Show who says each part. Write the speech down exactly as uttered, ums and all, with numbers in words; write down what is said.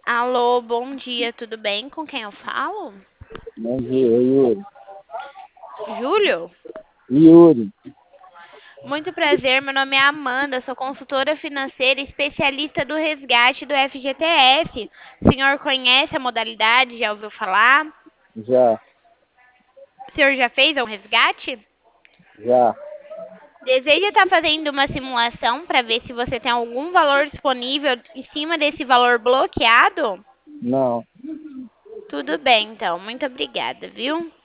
Speaker 1: Alô, bom dia, tudo bem? Com quem eu falo?
Speaker 2: Bom dia, Yuri.
Speaker 1: Júlio?
Speaker 2: Yuri,
Speaker 1: Muito prazer, meu nome é Amanda, sou consultora financeira e especialista do resgate do F G T S. O senhor conhece a modalidade? Já ouviu falar?
Speaker 2: já,
Speaker 1: O senhor já fez um resgate?
Speaker 2: já,
Speaker 1: Deseja estar fazendo uma simulação para ver se você tem algum valor disponível em cima desse valor bloqueado?
Speaker 2: não.
Speaker 1: Tudo bem, então. Muito obrigada, viu?